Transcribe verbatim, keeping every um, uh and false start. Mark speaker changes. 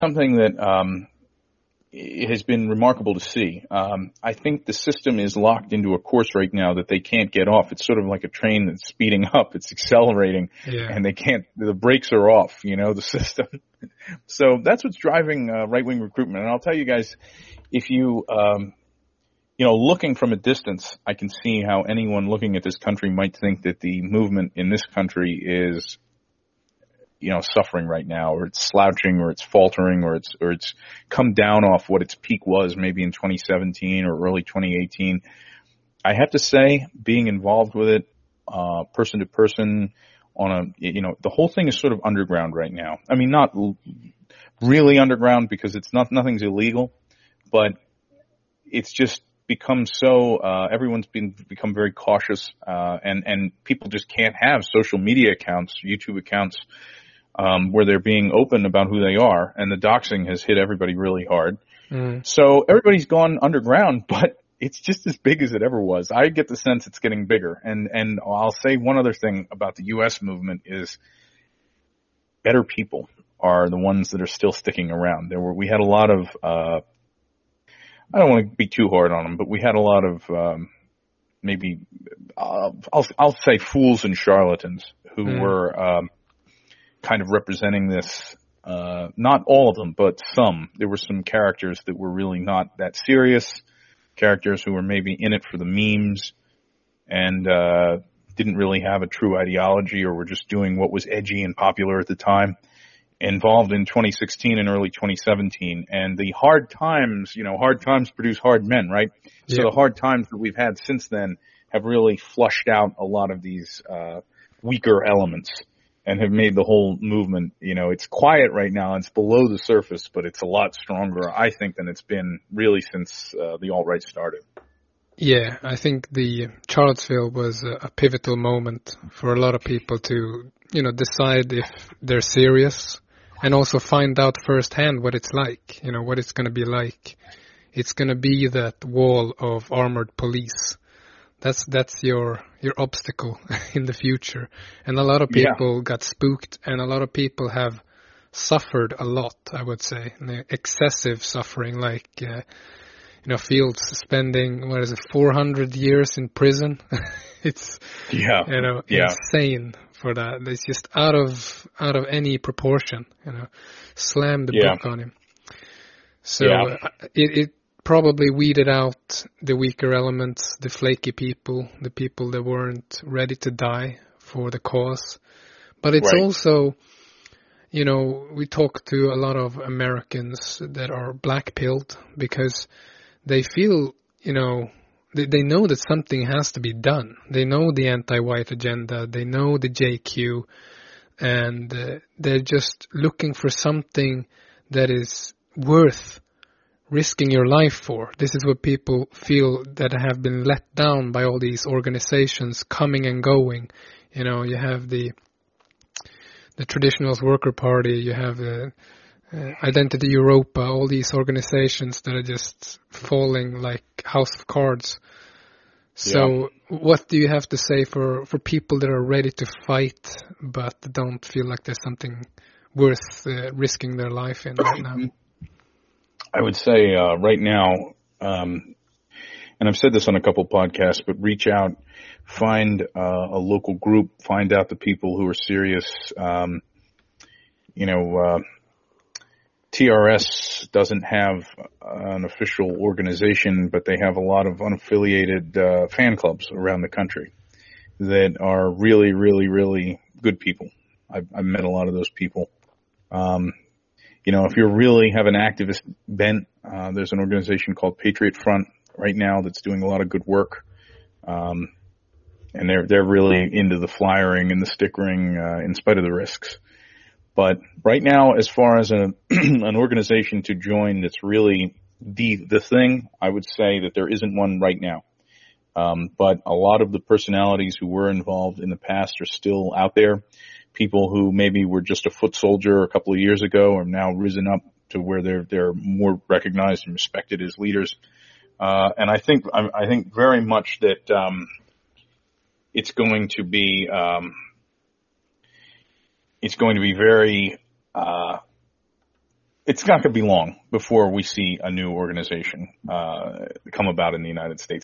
Speaker 1: something that um, has been remarkable to see. Um, I think the system is locked into a course right now that they can't get off. It's sort of like a train that's speeding up. It's accelerating,
Speaker 2: Yeah.
Speaker 1: and they can't. The brakes are off. You know, the system. So that's what's driving uh, right-wing recruitment. And I'll tell you guys, if you, um, you know, looking from a distance, I can see how anyone looking at this country might think that the movement in this country is, you know, suffering right now, or it's slouching, or it's faltering, or it's or it's come down off what its peak was, maybe in twenty seventeen or early twenty eighteen. I have to say, being involved with it, uh, person to person, on a, you know, the whole thing is sort of underground right now. I mean, not really underground because it's not nothing's illegal, but it's just become so. Uh, everyone's been become very cautious, uh, and and people just can't have social media accounts, YouTube accounts. Um, where they're being open about who they are, and the doxing has hit everybody really hard.
Speaker 2: Mm.
Speaker 1: So everybody's gone underground, but it's just as big as it ever was. I get the sense it's getting bigger. And, and I'll say one other thing about the U S movement is better people are the ones that are still sticking around. There were, we had a lot of, uh, I don't want to be too hard on them, but we had a lot of, um, maybe, uh, I'll, I'll say fools and charlatans who
Speaker 2: Mm.
Speaker 1: were, um, kind of representing this, uh, not all of them, but some. There were some characters that were really not that serious, characters who were maybe in it for the memes and, uh, didn't really have a true ideology or were just doing what was edgy and popular at the time, involved in twenty sixteen and early twenty seventeen. And the hard times, you know, hard times produce hard men, right?
Speaker 2: Yeah.
Speaker 1: So the hard times that we've had since then have really flushed out a lot of these, uh, weaker elements. And have made the whole movement, you know, it's quiet right now. It's below the surface, but it's a lot stronger, I think, than it's been really since uh, the alt-right started.
Speaker 2: Yeah, I think the Charlottesville was a, a pivotal moment for a lot of people to, you know, decide if they're serious and also find out firsthand what it's like, you know, what it's going to be like. It's going to be that wall of armored police. That's that's your your obstacle in the future. And a lot of people yeah. got spooked, and a lot of people have suffered a lot, I would say. Excessive suffering, like, uh, you know, Fields spending, what is it, four hundred years in prison? It's,
Speaker 1: yeah.
Speaker 2: you know,
Speaker 1: yeah.
Speaker 2: insane for that. It's just out of out of any proportion, you know. Slam the
Speaker 1: yeah.
Speaker 2: book on him. So
Speaker 1: yeah.
Speaker 2: uh, it, it probably weeded out the weaker elements, the flaky people, the people that weren't ready to die for the cause. But it's
Speaker 1: right.
Speaker 2: also, you know, we talk to a lot of Americans that are black-pilled because they feel, you know, they, they know that something has to be done. They know the anti-white agenda. They know the J Q. And uh, they're just looking for something that is worth risking your life for. This is what people feel that have been let down by all these organizations coming and going. You know, you have the the Traditionalist Worker Party, you have the uh, Identity Europa, all these organizations that are just falling like house of cards. So yeah. What do you have to say for, for people that are ready to fight but don't feel like there's something worth uh, risking their life in right now?
Speaker 1: I would say uh, right now, um, and I've said this on a couple podcasts, but reach out, find uh, a local group, find out the people who are serious. Um, you know, uh, T R S doesn't have an official organization, but they have a lot of unaffiliated uh, fan clubs around the country that are really, really, really good people. I've, I've met a lot of those people. Um, You know, if you really have an activist bent, uh, there's an organization called Patriot Front right now that's doing a lot of good work. Um, and they're, they're really into the flyering and the stickering, uh, in spite of the risks. But right now, as far as a, an organization to join that's really the, the thing, I would say that there isn't one right now. Um, but a lot of the personalities who were involved in the past are still out there. People who maybe were just a foot soldier a couple of years ago are now risen up to where they're they're more recognized and respected as leaders. Uh, and I think I, I think very much that um, it's going to be um, it's going to be very uh, it's not going to be long before we see a new organization uh, come about in the United States.